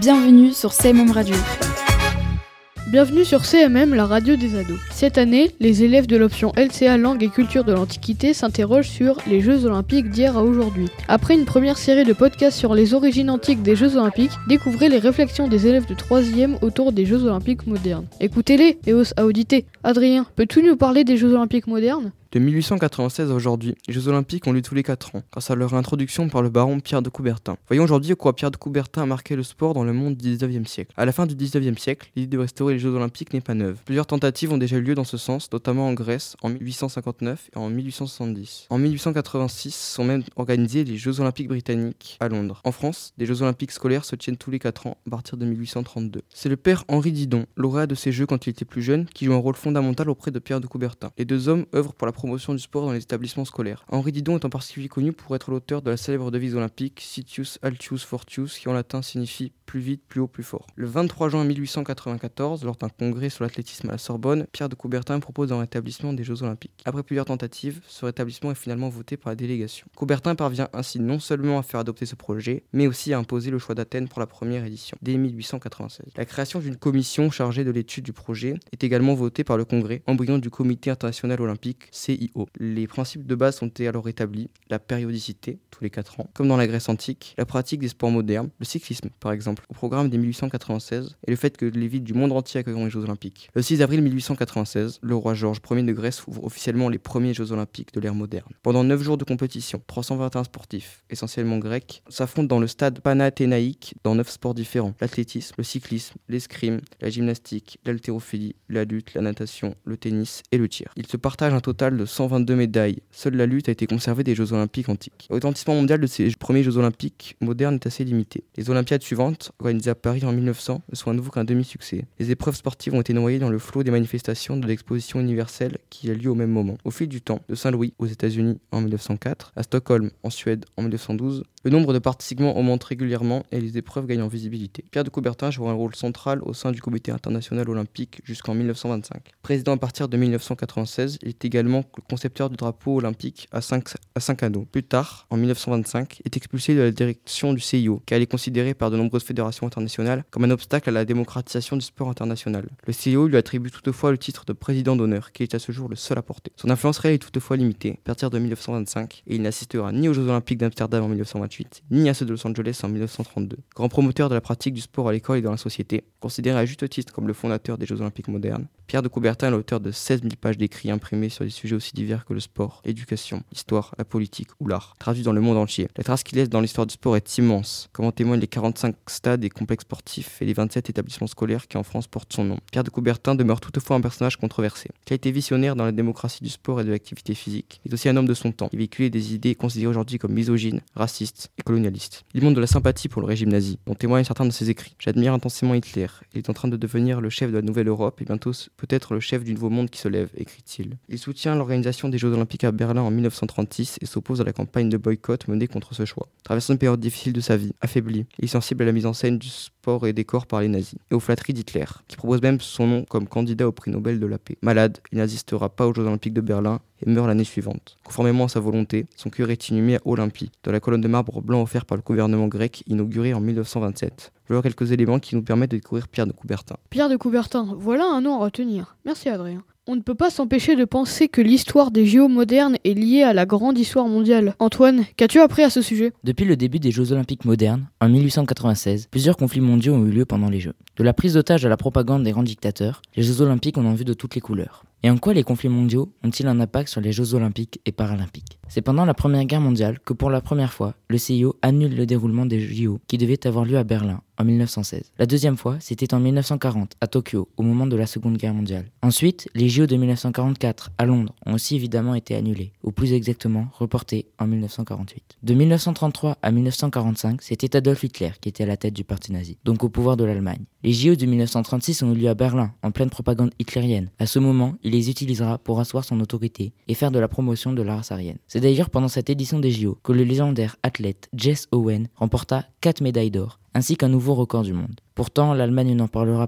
Bienvenue sur CMM Radio. Bienvenue sur CMM, la radio des ados. Cette année, les élèves de l'option LCA Langue et Culture de l'Antiquité s'interrogent sur les Jeux Olympiques d'hier à aujourd'hui. Après une première série de podcasts sur les origines antiques des Jeux Olympiques, découvrez les réflexions des élèves de 3e autour des Jeux Olympiques modernes. Écoutez-les et à auditer. Adrien, peux-tu nous parler des Jeux Olympiques modernes ? De 1896 à aujourd'hui, les Jeux Olympiques ont lieu tous les 4 ans, grâce à leur introduction par le baron Pierre de Coubertin. Voyons aujourd'hui quoi Pierre de Coubertin a marqué le sport dans le monde du 19e siècle. À la fin du 19e siècle, l'idée de restaurer les Jeux Olympiques n'est pas neuve. Plusieurs tentatives ont déjà eu lieu dans ce sens, notamment en Grèce en 1859 et en 1870. En 1886 sont même organisés les Jeux Olympiques britanniques à Londres. En France, des Jeux Olympiques scolaires se tiennent tous les 4 ans à partir de 1832. C'est le père Henri Didon, lauréat de ces Jeux quand il était plus jeune, qui joue un rôle fondamental auprès de Pierre de Coubertin. Les deux hommes œuvrent pour la promotion du sport dans les établissements scolaires. Henri Didon est en particulier connu pour être l'auteur de la célèbre devise olympique Citius Altius Fortius, qui en latin signifie plus vite, plus haut, plus fort. Le 23 juin 1894, lors d'un congrès sur l'athlétisme à la Sorbonne, Pierre de Coubertin propose un rétablissement des Jeux Olympiques. Après plusieurs tentatives, ce rétablissement est finalement voté par la délégation. Coubertin parvient ainsi non seulement à faire adopter ce projet, mais aussi à imposer le choix d'Athènes pour la première édition, dès 1896. La création d'une commission chargée de l'étude du projet est également votée par le Congrès, embryon du Comité international olympique, CIO. Les principes de base sont alors établis, la périodicité, tous les 4 ans, comme dans la Grèce antique, la pratique des sports modernes, le cyclisme par exemple, au programme dès 1896, et le fait que les villes du monde entier accueilleront les Jeux Olympiques. Le 6 avril 1896, le roi Georges Ier de Grèce ouvre officiellement les premiers Jeux Olympiques de l'ère moderne. Pendant 9 jours de compétition, 321 sportifs, essentiellement grecs, s'affrontent dans le stade panathénaïque dans 9 sports différents, l'athlétisme, le cyclisme, l'escrime, la gymnastique, l'haltérophilie, la lutte, la natation, le tennis et le tir. Ils se partagent un total de 122 médailles. Seule la lutte a été conservée des Jeux Olympiques antiques. Le retentissement mondial de ces premiers Jeux Olympiques modernes est assez limité. Les Olympiades suivantes, organisées à Paris en 1900, ne sont à nouveau qu'un demi-succès. Les épreuves sportives ont été noyées dans le flot des manifestations de l'exposition universelle qui a lieu au même moment. Au fil du temps, de Saint-Louis aux États-Unis en 1904 à Stockholm en Suède en 1912, le nombre de participants augmente régulièrement et les épreuves gagnent en visibilité. Pierre de Coubertin joue un rôle central au sein du Comité international olympique jusqu'en 1925. Président à partir de 1996, il est également le concepteur du drapeau olympique à 5 anneaux. Plus tard, en 1925, il est expulsé de la direction du CIO, car il est considéré par de nombreuses fédérations internationales comme un obstacle à la démocratisation du sport international. Le CIO lui attribue toutefois le titre de président d'honneur, qui est à ce jour le seul à porter. Son influence réelle est toutefois limitée à partir de 1925, et il n'assistera ni aux Jeux Olympiques d'Amsterdam en 1928, ni à ceux de Los Angeles en 1932. Grand promoteur de la pratique du sport à l'école et dans la société, considéré à juste titre comme le fondateur des Jeux Olympiques modernes, Pierre de Coubertin est l'auteur de 16 000 pages d'écrits imprimés sur des sujets aussi divers que le sport, l'éducation, l'histoire, la politique ou l'art, traduits dans le monde entier. La trace qu'il laisse dans l'histoire du sport est immense, comme en témoignent les 45 stades et complexes sportifs et les 27 établissements scolaires qui en France portent son nom. Pierre de Coubertin demeure toutefois un personnage controversé. Il a été visionnaire dans la démocratie du sport et de l'activité physique. Il est aussi un homme de son temps. Il véhiculait des idées considérées aujourd'hui comme misogynes, racistes et colonialistes. Il montre de la sympathie pour le régime nazi, dont témoignent certains de ses écrits. J'admire intensément Hitler. Il est en train de devenir le chef de la nouvelle Europe et bientôt peut-être le chef du nouveau monde qui se lève, écrit-il. Il soutient l'organisation des Jeux Olympiques à Berlin en 1936 et s'oppose à la campagne de boycott menée contre ce choix. Traversant une période difficile de sa vie, affaibli, il est sensible à la mise en scène du sport et des corps par les nazis, et aux flatteries d'Hitler, qui propose même son nom comme candidat au prix Nobel de la paix. Malade, il n'assistera pas aux Jeux Olympiques de Berlin et meurt l'année suivante. Conformément à sa volonté, son cœur est inhumé à Olympie, dans la colonne de marbre blanc offerte par le gouvernement grec inaugurée en 1927. Voilà quelques éléments qui nous permettent de découvrir Pierre de Coubertin. Pierre de Coubertin, voilà un nom à retenir. Merci Adrien. On ne peut pas s'empêcher de penser que l'histoire des JO modernes est liée à la grande histoire mondiale. Antoine, qu'as-tu appris à ce sujet ? Depuis le début des Jeux Olympiques modernes, en 1896, plusieurs conflits mondiaux ont eu lieu pendant les Jeux. De la prise d'otage à la propagande des grands dictateurs, les Jeux Olympiques en ont vu de toutes les couleurs. Et en quoi les conflits mondiaux ont-ils un impact sur les Jeux Olympiques et Paralympiques ? C'est pendant la Première Guerre mondiale que pour la première fois, le CIO annule le déroulement des JO qui devaient avoir lieu à Berlin en 1916. La deuxième fois, c'était en 1940 à Tokyo, au moment de la Seconde Guerre mondiale. Ensuite, les JO de 1944 à Londres ont aussi évidemment été annulés, ou plus exactement reportés en 1948. De 1933 à 1945, c'était Adolf Hitler qui était à la tête du parti nazi, donc au pouvoir de l'Allemagne. Les JO de 1936 ont eu lieu à Berlin, en pleine propagande hitlérienne. À ce moment, il les utilisera pour asseoir son autorité et faire de la promotion de la race aryenne. C'est d'ailleurs pendant cette édition des JO que le légendaire athlète Jess Owen remporta 4 médailles d'or, ainsi qu'un nouveau record du monde. Pourtant, l'Allemagne n'en parlera pas,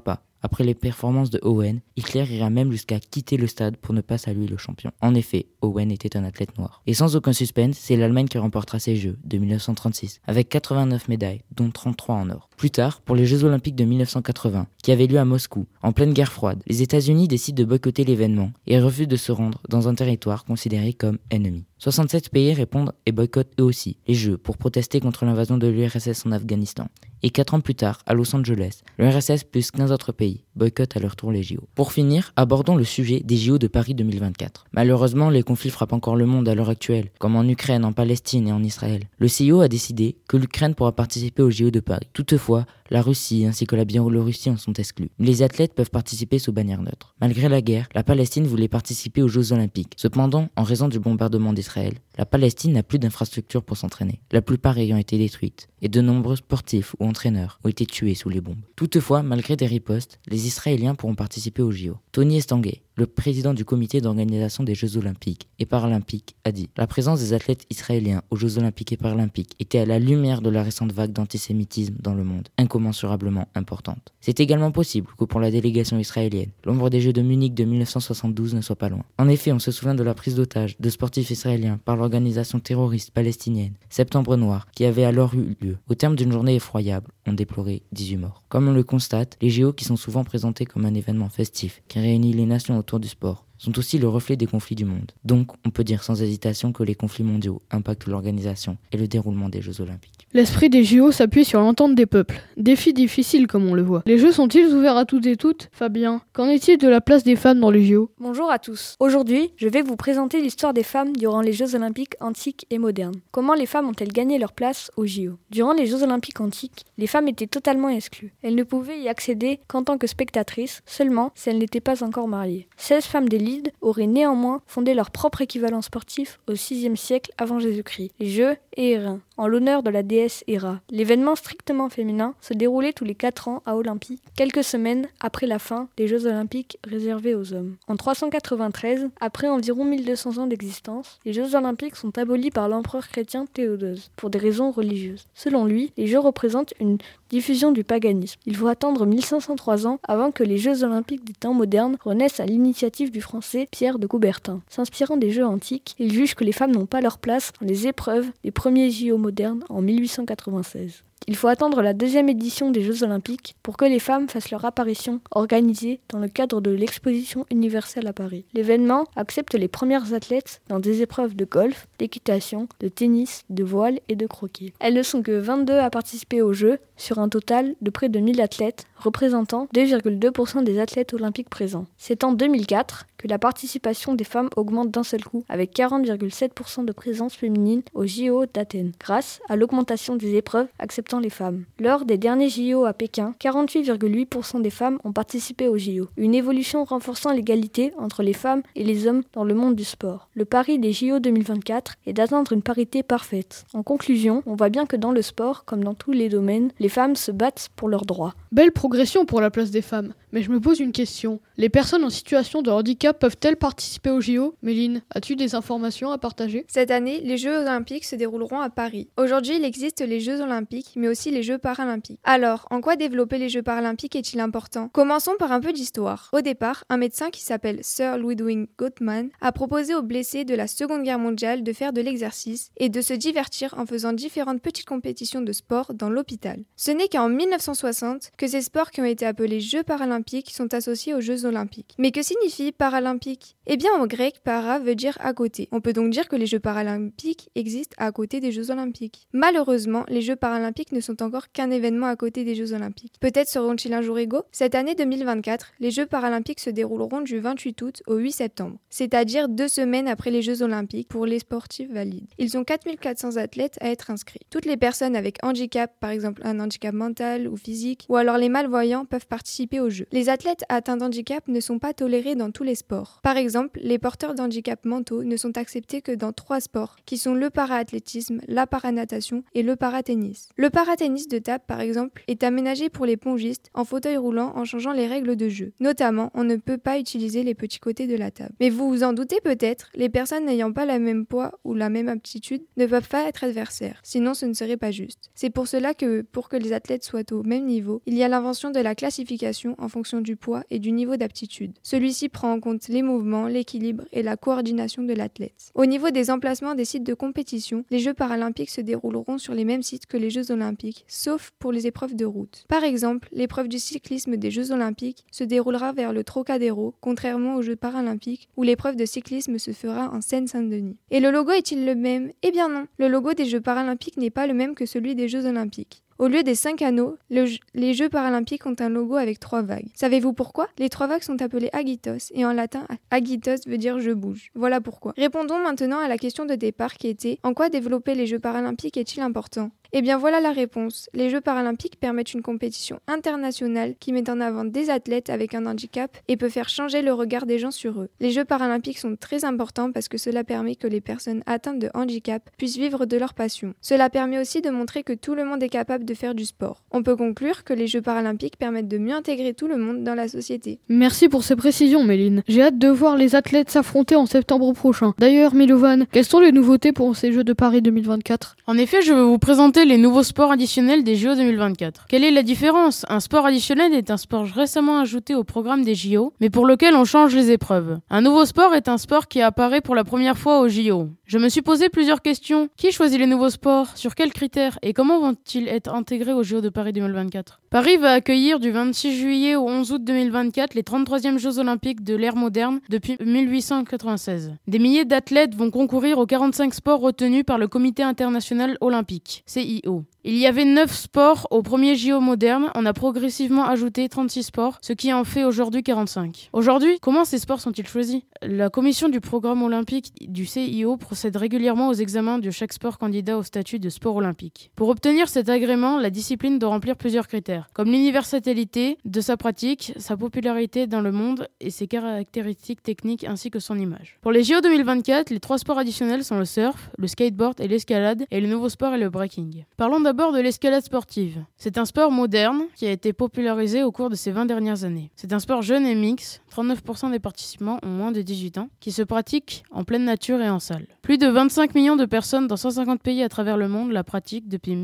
Après les performances de Owen, Hitler ira même jusqu'à quitter le stade pour ne pas saluer le champion. En effet, Owen était un athlète noir. Et sans aucun suspense, c'est l'Allemagne qui remportera ces Jeux de 1936, avec 89 médailles, dont 33 en or. Plus tard, pour les Jeux Olympiques de 1980, qui avaient lieu à Moscou, en pleine guerre froide, les États-Unis décident de boycotter l'événement et refusent de se rendre dans un territoire considéré comme ennemi. 67 pays répondent et boycottent eux aussi les Jeux pour protester contre l'invasion de l'URSS en Afghanistan. Et 4 ans plus tard, à Los Angeles, l'URSS plus 15 autres pays boycottent à leur tour les JO. Pour finir, abordons le sujet des JO de Paris 2024. Malheureusement, les conflits frappent encore le monde à l'heure actuelle, comme en Ukraine, en Palestine et en Israël. Le CIO a décidé que l'Ukraine pourra participer aux JO de Paris. Toutefois, la Russie ainsi que la Biélorussie en sont exclus. Les athlètes peuvent participer sous bannière neutre. Malgré la guerre, la Palestine voulait participer aux Jeux Olympiques. Cependant, en raison du bombardement d'Israël, la Palestine n'a plus d'infrastructures pour s'entraîner, la plupart ayant été détruites, et de nombreux sportifs ou entraîneurs ont été tués sous les bombes. Toutefois, malgré des ripostes, les Israéliens pourront participer aux JO. Tony Estanguet, le président du comité d'organisation des Jeux Olympiques et Paralympiques, a dit « La présence des athlètes israéliens aux Jeux Olympiques et Paralympiques était à la lumière de la récente vague d'antisémitisme dans le monde, incommensurablement importante. C'est également possible que pour la délégation israélienne, l'ombre des Jeux de Munich de 1972 ne soit pas loin. En effet, on se souvient de la prise d'otage de sportifs israéliens par l'organisation terroriste palestinienne, Septembre Noir, qui avait alors eu lieu. Au terme d'une journée effroyable, on déplorait 18 morts. Comme on le constate, les JO qui sont souvent présentés comme un événement festif, qui réunit les nations autour du sport, sont aussi le reflet des conflits du monde. Donc, on peut dire sans hésitation que les conflits mondiaux impactent l'organisation et le déroulement des Jeux Olympiques. L'esprit des JO s'appuie sur l'entente des peuples. Défi difficile comme on le voit. Les Jeux sont-ils ouverts à toutes et toutes ? Fabien, qu'en est-il de la place des femmes dans les JO ? Bonjour à tous. Aujourd'hui, je vais vous présenter l'histoire des femmes durant les Jeux Olympiques antiques et modernes. Comment les femmes ont-elles gagné leur place aux JO ? Durant les Jeux Olympiques antiques, les femmes étaient totalement exclues. Elles ne pouvaient y accéder qu'en tant que spectatrices, seulement si elles n'étaient pas encore mariées. 16 femmes d'élite auraient néanmoins fondé leur propre équivalent sportif au VIe siècle avant Jésus-Christ, les Jeux Héréens, en l'honneur de la déesse Héra. L'événement strictement féminin se déroulait tous les 4 ans à Olympie, quelques semaines après la fin des Jeux Olympiques réservés aux hommes. En 393, après environ 1200 ans d'existence, les Jeux Olympiques sont abolis par l'empereur chrétien Théodose, pour des raisons religieuses. Selon lui, les Jeux représentent une diffusion du paganisme. Il faut attendre 1503 ans avant que les Jeux Olympiques des temps modernes renaissent à l'initiative du français Pierre de Coubertin. S'inspirant des Jeux antiques, il juge que les femmes n'ont pas leur place dans les épreuves des premiers JO modernes en 1896. Il faut attendre la 2e édition des Jeux Olympiques pour que les femmes fassent leur apparition organisée dans le cadre de l'Exposition universelle à Paris. L'événement accepte les premières athlètes dans des épreuves de golf, d'équitation, de tennis, de voile et de croquet. Elles ne sont que 22 à participer aux Jeux, sur un total de près de 1000 athlètes, représentant 2,2% des athlètes olympiques présents. C'est en 2004 que la participation des femmes augmente d'un seul coup, avec 40,7% de présence féminine aux JO d'Athènes, grâce à l'augmentation des épreuves acceptant les femmes. Lors des derniers JO à Pékin, 48,8% des femmes ont participé aux JO, une évolution renforçant l'égalité entre les femmes et les hommes dans le monde du sport. Le pari des JO 2024 est d'atteindre une parité parfaite. En conclusion, on voit bien que dans le sport, comme dans tous les domaines, les femmes se battent pour leurs droits. Belle progression pour la place des femmes. Mais je me pose une question. Les personnes en situation de handicap peuvent-elles participer aux JO ? Méline, as-tu des informations à partager ? Cette année, les Jeux Olympiques se dérouleront à Paris. Aujourd'hui, il existe les Jeux Olympiques, mais aussi les Jeux Paralympiques. Alors, en quoi développer les Jeux Paralympiques est-il important ? Commençons par un peu d'histoire. Au départ, un médecin qui s'appelle Sir Ludwig Gottman a proposé aux blessés de la Seconde Guerre mondiale de faire de l'exercice et de se divertir en faisant différentes petites compétitions de sport dans l'hôpital. Ce n'est qu'en 1960 que ces sports qui ont été appelés Jeux Paralympiques sont associés aux Jeux Olympiques. Mais que signifie paralympique ? Eh bien, en grec, para veut dire à côté. On peut donc dire que les Jeux Paralympiques existent à côté des Jeux Olympiques. Malheureusement, les Jeux Paralympiques ne sont encore qu'un événement à côté des Jeux Olympiques. Peut-être seront-ils un jour égaux ? Cette année 2024, les Jeux Paralympiques se dérouleront du 28 août au 8 septembre, c'est-à-dire 2 semaines après les Jeux Olympiques pour les sportifs valides. Ils ont 4400 athlètes à être inscrits. Toutes les personnes avec handicap, par exemple un handicap mental ou physique, ou alors les malvoyants peuvent participer aux Jeux. Les athlètes atteints d'handicap ne sont pas tolérés dans tous les sports. Par exemple, exemple, les porteurs d'handicap mentaux ne sont acceptés que dans 3 sports, qui sont le para-athlétisme, la paranatation et le paratennis. Le paratennis de table, par exemple, est aménagé pour les pongistes en fauteuil roulant en changeant les règles de jeu. Notamment, on ne peut pas utiliser les petits côtés de la table. Mais vous vous en doutez peut-être, les personnes n'ayant pas le même poids ou la même aptitude ne peuvent pas être adversaires, sinon ce ne serait pas juste. C'est pour cela que, pour que les athlètes soient au même niveau, il y a l'invention de la classification en fonction du poids et du niveau d'aptitude. Celui-ci prend en compte les mouvements, l'équilibre et la coordination de l'athlète. Au niveau des emplacements des sites de compétition, les Jeux paralympiques se dérouleront sur les mêmes sites que les Jeux olympiques, sauf pour les épreuves de route. Par exemple, l'épreuve du cyclisme des Jeux olympiques se déroulera vers le Trocadéro, contrairement aux Jeux paralympiques, où l'épreuve de cyclisme se fera en Seine-Saint-Denis. Et le logo est-il le même ? Eh bien non, le logo des Jeux paralympiques n'est pas le même que celui des Jeux olympiques. Au lieu des 5 anneaux, les Jeux paralympiques ont un logo avec 3 vagues. Savez-vous pourquoi ? Les 3 vagues sont appelées agitos, et en latin, agitos veut dire je bouge. Voilà pourquoi. Répondons maintenant à la question de départ qui était « En quoi développer les Jeux paralympiques est-il important ?» Eh bien voilà la réponse. Les Jeux paralympiques permettent une compétition internationale qui met en avant des athlètes avec un handicap et peut faire changer le regard des gens sur eux. Les Jeux paralympiques sont très importants parce que cela permet que les personnes atteintes de handicap puissent vivre de leur passion. Cela permet aussi de montrer que tout le monde est capable de faire du sport. On peut conclure que les Jeux paralympiques permettent de mieux intégrer tout le monde dans la société. Merci pour ces précisions, Méline. J'ai hâte de voir les athlètes s'affronter en septembre prochain. D'ailleurs, Milovan, quelles sont les nouveautés pour ces Jeux de Paris 2024 ? En effet, je vais vous présenter les nouveaux sports additionnels des JO 2024. Quelle est la différence ? Un sport additionnel est un sport récemment ajouté au programme des JO, mais pour lequel on change les épreuves. Un nouveau sport est un sport qui apparaît pour la première fois aux JO. Je me suis posé plusieurs questions. Qui choisit les nouveaux sports ? Sur quels critères ? Et comment vont-ils être intégrés aux JO de Paris 2024 ? Paris va accueillir du 26 juillet au 11 août 2024 les 33e Jeux Olympiques de l'ère moderne depuis 1896. Des milliers d'athlètes vont concourir aux 45 sports retenus par le Comité international olympique, CIO. Il y avait 9 sports au premier JO moderne, on a progressivement ajouté 36 sports, ce qui en fait aujourd'hui 45. Aujourd'hui, comment ces sports sont-ils choisis ? La commission du programme olympique du CIO procède régulièrement aux examens de chaque sport candidat au statut de sport olympique. Pour obtenir cet agrément, la discipline doit remplir plusieurs critères, comme l'universalité de sa pratique, sa popularité dans le monde et ses caractéristiques techniques ainsi que son image. Pour les JO 2024, les 3 sports additionnels sont le surf, le skateboard et l'escalade, et le nouveau sport est le breaking. Parlons d'abord de l'escalade sportive. C'est un sport moderne qui a été popularisé au cours de ces 20 dernières années. C'est un sport jeune et mix, 39% des participants ont moins de 18 ans, qui se pratique en pleine nature et en salle. Plus de 25 millions de personnes dans 150 pays à travers le monde la pratiquent depuis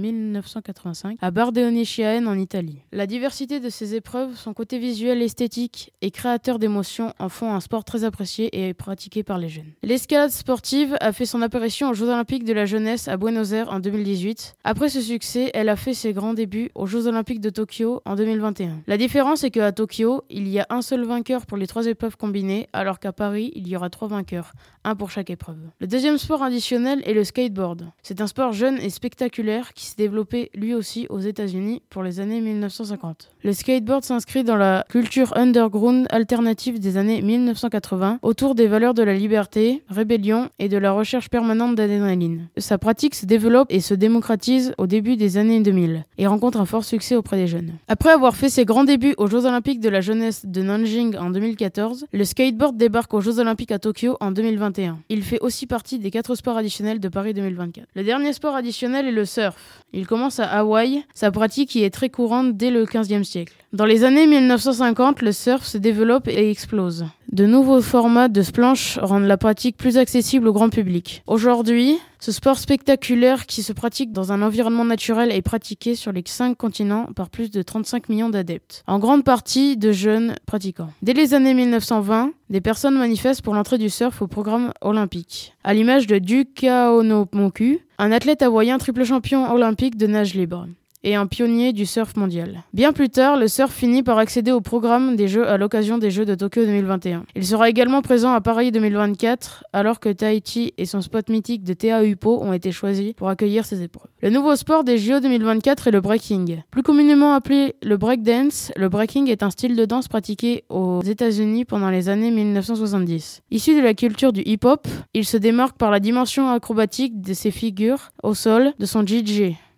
1985 à Bardone-Chiaene en Italie. La diversité de ces épreuves, son côté visuel, esthétique et créateur d'émotions en font un sport très apprécié et pratiqué par les jeunes. L'escalade sportive a fait son apparition aux Jeux Olympiques de la jeunesse à Buenos Aires en 2018. Après ce succès, elle a fait ses grands débuts aux Jeux Olympiques de Tokyo en 2021. La différence est qu'à Tokyo, il y a un seul vainqueur pour les 3 épreuves combinées, alors qu'à Paris, il y aura 3 vainqueurs, un pour chaque épreuve. Le deuxième sport additionnel est le skateboard. C'est un sport jeune et spectaculaire qui s'est développé lui aussi aux États-Unis pour les années 1950. Le skateboard s'inscrit dans la culture underground alternative des années 1980 autour des valeurs de la liberté, rébellion et de la recherche permanente d'adrénaline. Sa pratique se développe et se démocratise au début des années 2000 et rencontre un fort succès auprès des jeunes. Après avoir fait ses grands débuts aux Jeux Olympiques de la jeunesse de Nanjing en 2014, le skateboard débarque aux Jeux Olympiques à Tokyo en 2021. Il fait aussi partie des 4 sports additionnels de Paris 2024. Le dernier sport additionnel est le surf. Il commence à Hawaï, sa pratique y est très courante dès le XVe siècle. Dans les années 1950, le surf se développe et explose. De nouveaux formats de planches rendent la pratique plus accessible au grand public. Aujourd'hui, ce sport spectaculaire qui se pratique dans un environnement naturel est pratiqué sur les 5 continents par plus de 35 millions d'adeptes, en grande partie de jeunes pratiquants. Dès les années 1920, des personnes manifestent pour l'entrée du surf au programme olympique, à l'image de Duka Onomoku, un athlète hawaïen triple champion olympique de nage libre et un pionnier du surf mondial. Bien plus tard, le surf finit par accéder au programme des Jeux à l'occasion des Jeux de Tokyo 2021. Il sera également présent à Paris 2024, alors que Tahiti et son spot mythique de Teahupo'o ont été choisis pour accueillir ces épreuves. Le nouveau sport des JO 2024 est le breaking. Plus communément appelé le breakdance, le breaking est un style de danse pratiqué aux États-Unis pendant les années 1970. Issu de la culture du hip-hop, il se démarque par la dimension acrobatique de ses figures au sol, de son DJ.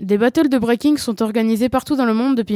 Des battles de breaking sont organisés partout dans le monde depuis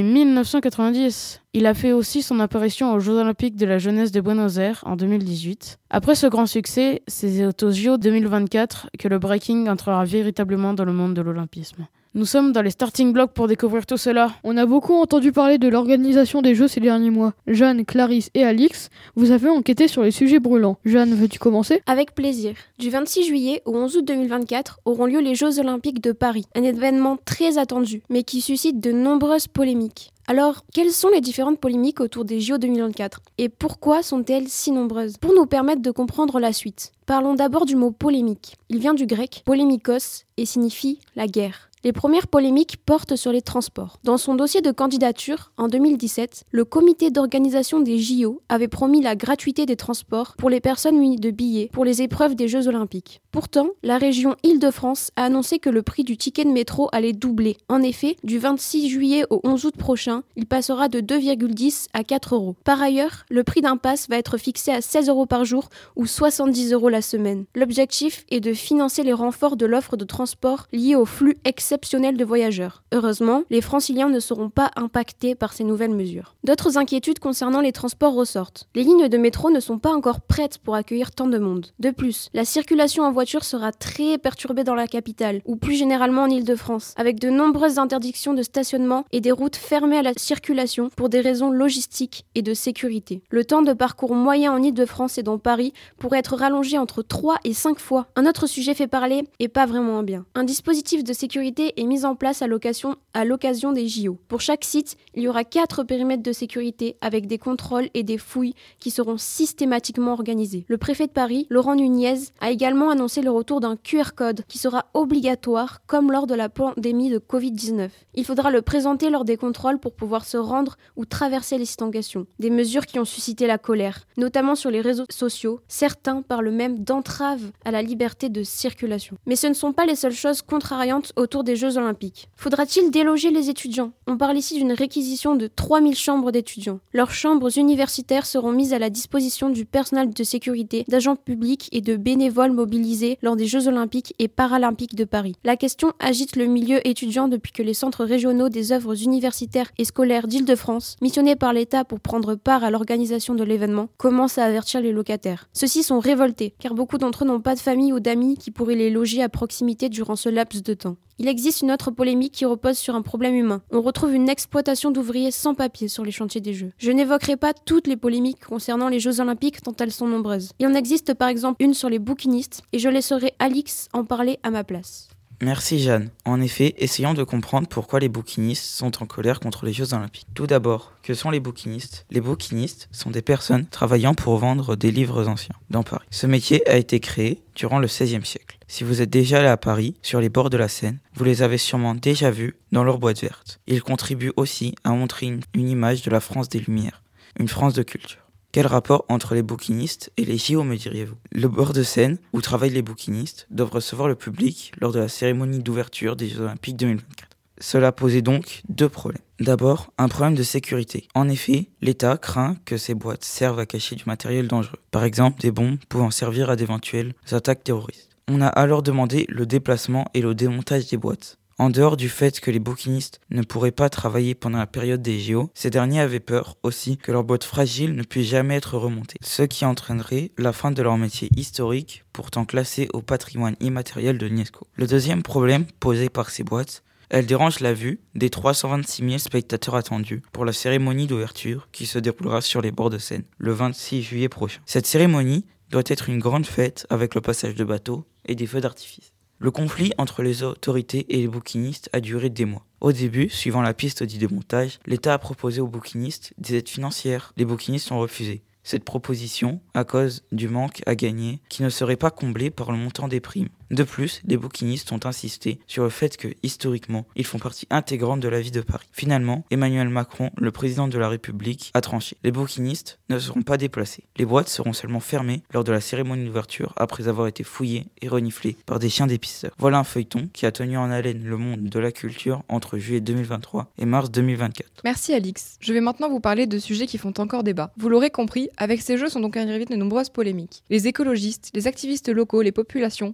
1990. Il a fait aussi son apparition aux Jeux Olympiques de la jeunesse de Buenos Aires en 2018. Après ce grand succès, c'est aux JO 2024 que le breaking entrera véritablement dans le monde de l'olympisme. Nous sommes dans les starting blocks pour découvrir tout cela. On a beaucoup entendu parler de l'organisation des Jeux ces derniers mois. Jeanne, Clarisse et Alix, vous avez enquêté sur les sujets brûlants. Jeanne, veux-tu commencer ? Avec plaisir. Du 26 juillet au 11 août 2024 auront lieu les Jeux Olympiques de Paris, un événement très attendu, mais qui suscite de nombreuses polémiques. Alors, quelles sont les différentes polémiques autour des JO 2024 et pourquoi sont-elles si nombreuses ? Pour nous permettre de comprendre la suite, parlons d'abord du mot polémique. Il vient du grec polémikos et signifie la guerre. Les premières polémiques portent sur les transports. Dans son dossier de candidature, en 2017, le comité d'organisation des JO avait promis la gratuité des transports pour les personnes munies de billets pour les épreuves des Jeux Olympiques. Pourtant, la région Île-de-France a annoncé que le prix du ticket de métro allait doubler. En effet, du 26 juillet au 11 août prochain, il passera de 2,10 à 4 €. Par ailleurs, le prix d'un pass va être fixé à 16 € par jour ou 70 € la semaine. L'objectif est de financer les renforts de l'offre de transport liés au flux exceptionnel de voyageurs. Heureusement, les Franciliens ne seront pas impactés par ces nouvelles mesures. D'autres inquiétudes concernant les transports ressortent. Les lignes de métro ne sont pas encore prêtes pour accueillir tant de monde. De plus, la circulation en voiture sera très perturbée dans la capitale, ou plus généralement en Île-de-France, avec de nombreuses interdictions de stationnement et des routes fermées à la circulation pour des raisons logistiques et de sécurité. Le temps de parcours moyen en Île-de-France et dans Paris pourrait être rallongé entre 3 et 5 fois. Un autre sujet fait parler et pas vraiment bien. Un dispositif de sécurité est mis en place à l'occasion des JO. Pour chaque site, il y aura 4 périmètres de sécurité avec des contrôles et des fouilles qui seront systématiquement organisés. Le préfet de Paris, Laurent Nunez, a également annoncé le retour d'un QR code qui sera obligatoire comme lors de la pandémie de Covid-19. Il faudra le présenter lors des contrôles pour pouvoir se rendre ou traverser les sites en question. Des mesures qui ont suscité la colère, notamment sur les réseaux sociaux. Certains parlent même d'entrave à la liberté de circulation. Mais ce ne sont pas les seules choses contrariantes autour des Jeux Olympiques. Faudra-t-il déloger les étudiants ? On parle ici d'une réquisition de 3000 chambres d'étudiants. Leurs chambres universitaires seront mises à la disposition du personnel de sécurité, d'agents publics et de bénévoles mobilisés lors des Jeux Olympiques et Paralympiques de Paris. La question agite le milieu étudiant depuis que les centres régionaux des œuvres universitaires et scolaires d'Île-de-France, missionnés par l'État pour prendre part à l'organisation de l'événement, commencent à avertir les locataires. Ceux-ci sont révoltés, car beaucoup d'entre eux n'ont pas de famille ou d'amis qui pourraient les loger à proximité durant ce laps de temps. Il existe une autre polémique qui repose sur un problème humain. On retrouve une exploitation d'ouvriers sans papier sur les chantiers des Jeux. Je n'évoquerai pas toutes les polémiques concernant les Jeux Olympiques tant elles sont nombreuses. Il en existe par exemple une sur les bouquinistes et je laisserai Alix en parler à ma place. Merci Jeanne. En effet, essayons de comprendre pourquoi les bouquinistes sont en colère contre les Jeux Olympiques. Tout d'abord, que sont les bouquinistes ? Les bouquinistes sont des personnes travaillant pour vendre des livres anciens dans Paris. Ce métier a été créé durant le XVIe siècle. Si vous êtes déjà allé à Paris, sur les bords de la Seine, vous les avez sûrement déjà vus dans leurs boîtes vertes. Ils contribuent aussi à montrer une image de la France des Lumières, une France de culture. Quel rapport entre les bouquinistes et les JO, me diriez-vous ? Le bord de Seine, où travaillent les bouquinistes, doivent recevoir le public lors de la cérémonie d'ouverture des Jeux Olympiques 2024. Cela posait donc 2 problèmes. D'abord, un problème de sécurité. En effet, l'État craint que ces boîtes servent à cacher du matériel dangereux. Par exemple, des bombes pouvant servir à d'éventuelles attaques terroristes. On a alors demandé le déplacement et le démontage des boîtes. En dehors du fait que les bouquinistes ne pourraient pas travailler pendant la période des JO, ces derniers avaient peur aussi que leurs boîtes fragiles ne puissent jamais être remontées, ce qui entraînerait la fin de leur métier historique, pourtant classé au patrimoine immatériel de l'UNESCO. Le deuxième problème posé par ces boîtes, elles dérangent la vue des 326 000 spectateurs attendus pour la cérémonie d'ouverture qui se déroulera sur les bords de Seine le 26 juillet prochain. Cette cérémonie doit être une grande fête avec le passage de bateaux et des feux d'artifice. Le conflit entre les autorités et les bouquinistes a duré des mois. Au début, suivant la piste du démontage, l'État a proposé aux bouquinistes des aides financières. Les bouquinistes ont refusé cette proposition à cause du manque à gagner qui ne serait pas comblé par le montant des primes. De plus, les bouquinistes ont insisté sur le fait que, historiquement, ils font partie intégrante de la vie de Paris. Finalement, Emmanuel Macron, le président de la République, a tranché. Les bouquinistes ne seront pas déplacés. Les boîtes seront seulement fermées lors de la cérémonie d'ouverture après avoir été fouillées et reniflées par des chiens dépisteurs. Voilà un feuilleton qui a tenu en haleine le monde de la culture entre juillet 2023 et mars 2024. Merci Alix. Je vais maintenant vous parler de sujets qui font encore débat. Vous l'aurez compris, avec ces jeux sont donc arrivées de nombreuses polémiques. Les écologistes, les activistes locaux, les populations, tout le monde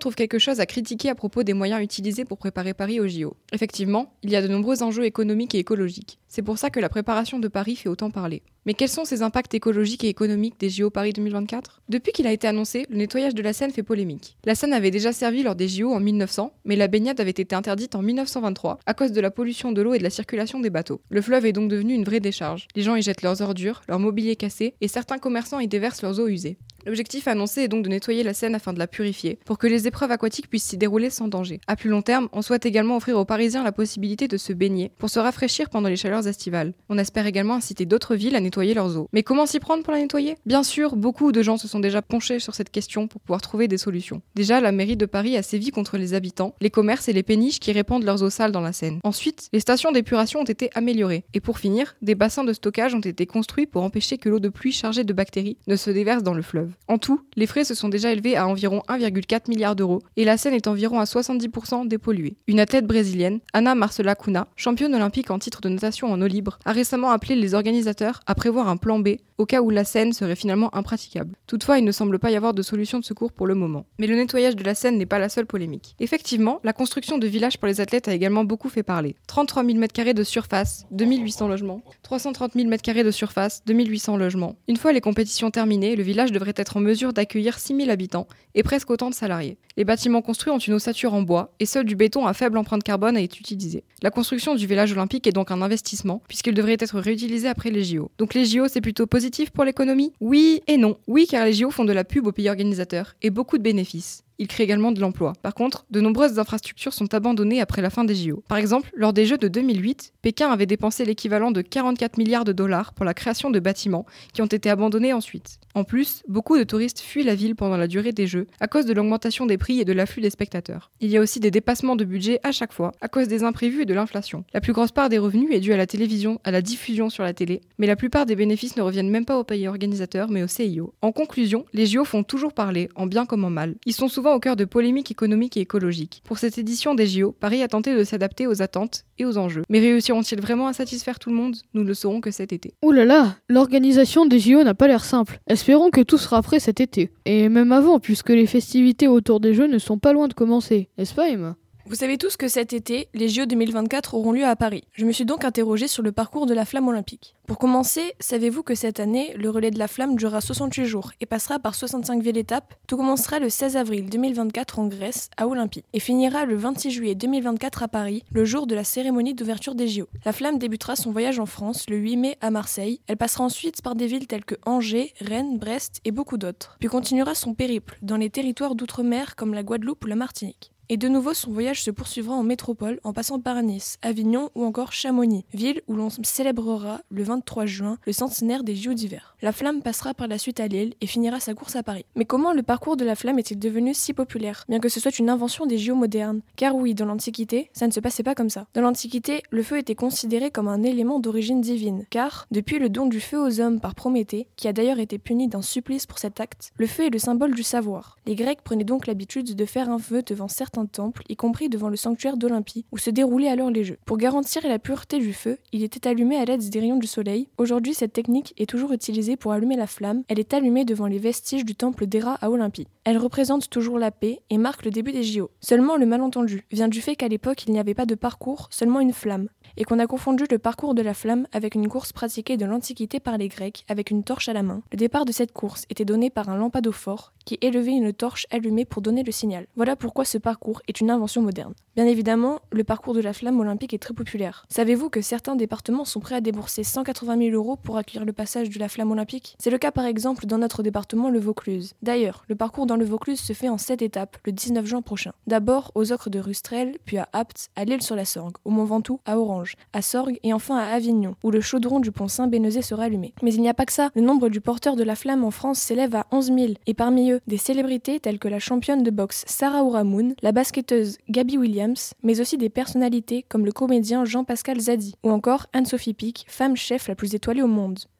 trouve quelque chose à critiquer à propos des moyens utilisés pour préparer Paris aux JO. Effectivement, il y a de nombreux enjeux économiques et écologiques. C'est pour ça que la préparation de Paris fait autant parler. Mais quels sont ces impacts écologiques et économiques des JO Paris 2024 ? Depuis qu'il a été annoncé, le nettoyage de la Seine fait polémique. La Seine avait déjà servi lors des JO en 1900, mais la baignade avait été interdite en 1923 à cause de la pollution de l'eau et de la circulation des bateaux. Le fleuve est donc devenu une vraie décharge. Les gens y jettent leurs ordures, leur mobilier cassé, et certains commerçants y déversent leurs eaux usées. L'objectif annoncé est donc de nettoyer la Seine afin de la purifier, pour que les épreuves aquatiques puissent s'y dérouler sans danger. À plus long terme, on souhaite également offrir aux Parisiens la possibilité de se baigner, pour se rafraîchir pendant les chaleurs estivales. On espère également inciter d'autres villes à nettoyer leurs eaux. Mais comment s'y prendre pour la nettoyer ? Bien sûr, beaucoup de gens se sont déjà penchés sur cette question pour pouvoir trouver des solutions. Déjà, la mairie de Paris a sévi contre les habitants, les commerces et les péniches qui répandent leurs eaux sales dans la Seine. Ensuite, les stations d'épuration ont été améliorées. Et pour finir, des bassins de stockage ont été construits pour empêcher que l'eau de pluie chargée de bactéries ne se déverse dans le fleuve. En tout, les frais se sont déjà élevés à environ 1,4 milliard d'euros et la Seine est environ à 70% dépolluée. Une athlète brésilienne, Ana Marcela Cunha, championne olympique en titre de natation en eau libre, a récemment appelé les organisateurs à prévoir un plan B au cas où la Seine serait finalement impraticable. Toutefois, il ne semble pas y avoir de solution de secours pour le moment. Mais le nettoyage de la Seine n'est pas la seule polémique. Effectivement, la construction de villages pour les athlètes a également beaucoup fait parler. 33 000 m² de surface, 2800 logements. 330 000 m² de surface, 2800 logements. Une fois les compétitions terminées, le village devrait être en mesure d'accueillir 6 000 habitants et presque autant de salariés. Les bâtiments construits ont une ossature en bois et seul du béton à faible empreinte carbone a été utilisé. La construction du village olympique est donc un investissement puisqu'il devrait être réutilisé après les JO. Donc les JO, c'est plutôt positif pour l'économie ? Oui et non. Oui, car les JO font de la pub aux pays organisateurs et beaucoup de bénéfices. Il crée également de l'emploi. Par contre, de nombreuses infrastructures sont abandonnées après la fin des JO. Par exemple, lors des Jeux de 2008, Pékin avait dépensé l'équivalent de 44 milliards de dollars pour la création de bâtiments qui ont été abandonnés ensuite. En plus, beaucoup de touristes fuient la ville pendant la durée des Jeux à cause de l'augmentation des prix et de l'afflux des spectateurs. Il y a aussi des dépassements de budget à chaque fois à cause des imprévus et de l'inflation. La plus grosse part des revenus est due à la télévision, à la diffusion sur la télé, mais la plupart des bénéfices ne reviennent même pas aux pays organisateurs mais au CIO. En conclusion, les JO font toujours parler, en bien comme en mal. Ils sont souvent au cœur de polémiques économiques et écologiques. Pour cette édition des JO, Paris a tenté de s'adapter aux attentes et aux enjeux. Mais réussiront-ils vraiment à satisfaire tout le monde ? Nous ne le saurons que cet été. Ouh là là, l'organisation des JO n'a pas l'air simple. Espérons que tout sera prêt cet été. Et même avant, puisque les festivités autour des Jeux ne sont pas loin de commencer. N'est-ce pas, Emma ? Vous savez tous que cet été, les JO 2024 auront lieu à Paris. Je me suis donc interrogée sur le parcours de la flamme olympique. Pour commencer, savez-vous que cette année, le relais de la flamme durera 68 jours et passera par 65 villes-étapes ? Tout commencera le 16 avril 2024 en Grèce, à Olympie, et finira le 26 juillet 2024 à Paris, le jour de la cérémonie d'ouverture des JO. La flamme débutera son voyage en France le 8 mai à Marseille. Elle passera ensuite par des villes telles que Angers, Rennes, Brest et beaucoup d'autres. Puis continuera son périple dans les territoires d'outre-mer comme la Guadeloupe ou la Martinique. Et de nouveau, son voyage se poursuivra en métropole en passant par Nice, Avignon ou encore Chamonix, ville où l'on célébrera le 23 juin le centenaire des JO d'hiver. La flamme passera par la suite à Lille et finira sa course à Paris. Mais comment le parcours de la flamme est-il devenu si populaire, bien que ce soit une invention des JO modernes ? Car oui, dans l'Antiquité, ça ne se passait pas comme ça. Dans l'Antiquité, le feu était considéré comme un élément d'origine divine, car depuis le don du feu aux hommes par Prométhée, qui a d'ailleurs été puni d'un supplice pour cet acte, le feu est le symbole du savoir. Les Grecs prenaient donc l'habitude de faire un feu devant certains temples, y compris devant le sanctuaire d'Olympie, où se déroulaient alors les jeux. Pour garantir la pureté du feu, il était allumé à l'aide des rayons du soleil. Aujourd'hui, cette technique est toujours utilisée pour allumer la flamme. Elle est allumée devant les vestiges du temple d'Héra à Olympie. Elle représente toujours la paix et marque le début des JO. Seulement, le malentendu vient du fait qu'à l'époque, il n'y avait pas de parcours, seulement une flamme, et qu'on a confondu le parcours de la flamme avec une course pratiquée de l'Antiquité par les Grecs avec une torche à la main. Le départ de cette course était donné par un lampadophore qui élevait une torche allumée pour donner le signal. Voilà pourquoi ce parcours est une invention moderne. Bien évidemment, le parcours de la flamme olympique est très populaire. Savez-vous que certains départements sont prêts à débourser 180 000 € pour accueillir le passage de la flamme olympique ? C'est le cas par exemple dans notre département, le Vaucluse. D'ailleurs, le parcours dans le Vaucluse se fait en 7 étapes, le 19 juin prochain. D'abord aux Ocres de Rustrel, puis à Apt, à l'Île-sur-la-Sorgue, au Mont Ventoux, à Orange, à Sorgues et enfin à Avignon, où le chaudron du pont Saint-Bénézet sera allumé. Mais il n'y a pas que ça. Le nombre du porteur de la flamme en France s'élève à 11 000, et parmi eux, des célébrités telles que la championne de boxe Sarah Ouramoun, la basketteuse Gabby Williams, mais aussi des personnalités comme le comédien Jean-Pascal Zadi, ou encore Anne-Sophie Pic, femme chef la plus étoilée au monde.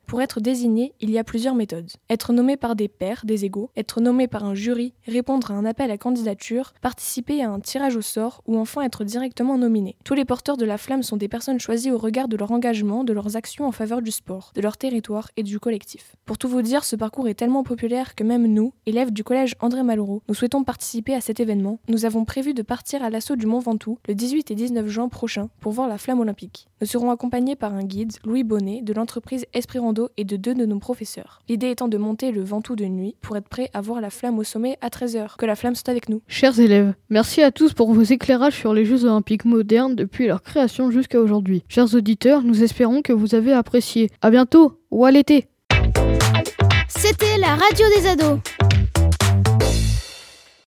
Pour être désigné, il y a plusieurs méthodes. Être nommé par des pairs, des égaux, être nommé par un jury, répondre à un appel à candidature, participer à un tirage au sort ou enfin être directement nominé. Tous les porteurs de la flamme sont des personnes choisies au regard de leur engagement, de leurs actions en faveur du sport, de leur territoire et du collectif. Pour tout vous dire, ce parcours est tellement populaire que même nous, élèves du collège André Malraux, nous souhaitons participer à cet événement. Nous avons prévu de partir à l'assaut du Mont Ventoux le 18 et 19 juin prochain pour voir la flamme olympique. Nous serons accompagnés par un guide, Louis Bonnet, de l'entreprise Esprit Rando et de 2 de nos professeurs. L'idée étant de monter le Ventoux de nuit pour être prêt à voir la flamme au sommet à 13h. Que la flamme soit avec nous. Chers élèves, merci à tous pour vos éclairages sur les Jeux Olympiques modernes depuis leur création jusqu'à aujourd'hui. Chers auditeurs, nous espérons que vous avez apprécié. À bientôt ou à l'été. C'était la radio des ados.